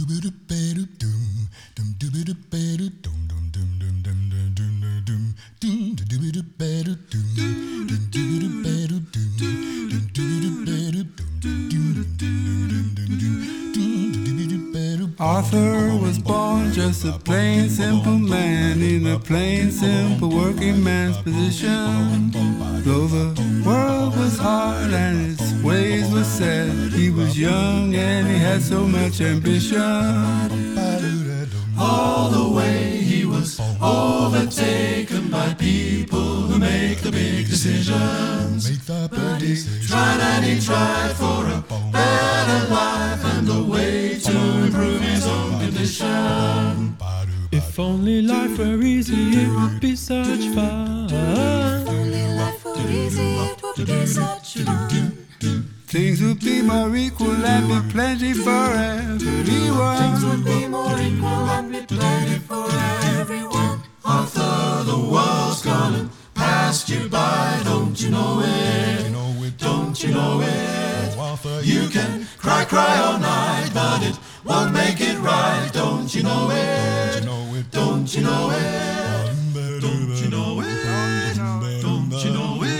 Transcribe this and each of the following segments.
Arthur was born just a plain simple man in a plain simple working man's position. Though the world was hard and its ways were sad, he was young and he had so much ambition. All the way he was overtaken by people who make the big decisions. But he tried and he tried for a better life and a way to improve his own condition. If only life were easy, it would be such fun. If only life were easy, it would be such fun. Things would be more equal and be plenty for everyone. Things would be more equal and be plenty for everyone. Arthur, the world's gonna pass you by, don't you know it? Don't you know it? You can cry all night, but it won't make it right, don't you know it? Don't you know it? Don't you know it? Don't you know it?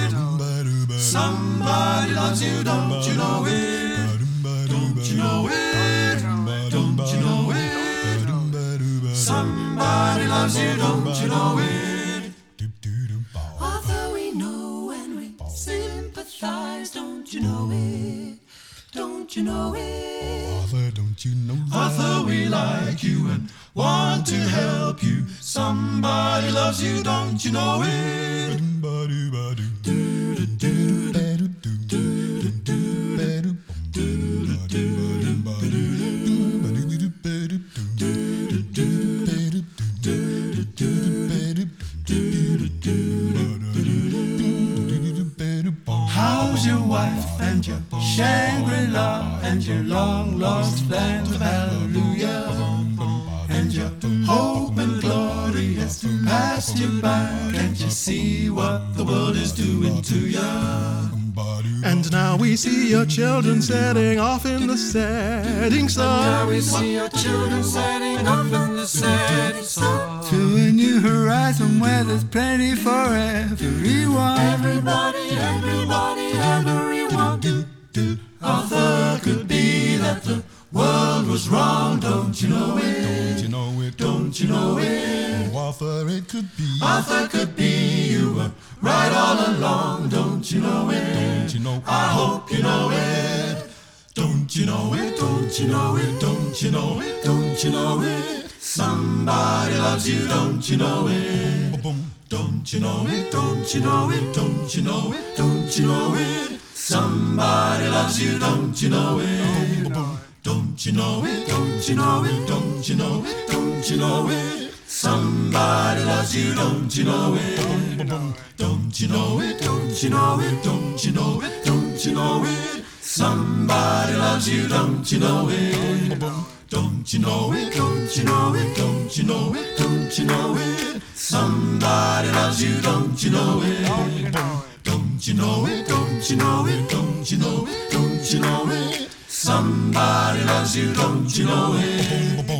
Somebody loves you, don't you know it? Don't you know it? Don't you know it? Somebody loves you, don't you know it? Arthur, we know and we sympathize, don't you know it? Don't you know it? Arthur, don't you know that? Arthur, we like you and want to help you. Somebody loves you, don't you know it? How's your wife and your Shangri-La and your long-lost plans of hallelujah? And your hope and glory has passed you by. Can't you see what the world is doing to you? And now we see your children setting off in the setting sun. Now we see your children setting off in the setting sun. To a new horizon where there's plenty for everyone. Everybody, everybody, everyone. Arthur, could be that the world was wrong, don't you know it? Don't you know it? Don't you know it? Arthur, it could be. Arthur, could be you were right all along, don't you know it? Don't you know? I hope you know it. Don't you know it? Don't you know it? Don't you know it? Don't you know it? Somebody loves you, don't you know it? Don't you know it? Don't you know it? Don't you know it? Don't you know it? Somebody loves you, don't you know it? Don't you know it? Don't you know it? Don't you know it? Don't you know it? Somebody loves you, don't you know it? Don't you know it? Don't you know it? Don't you know it? Don't you know it? Somebody loves you, don't you know it? Don't you know it? Don't you know it? Don't you know it? Don't you know it? Somebody loves you, don't you know it? Don't you know it? Don't you know it? Don't you know it? Don't you know it? Somebody loves you, don't you know it?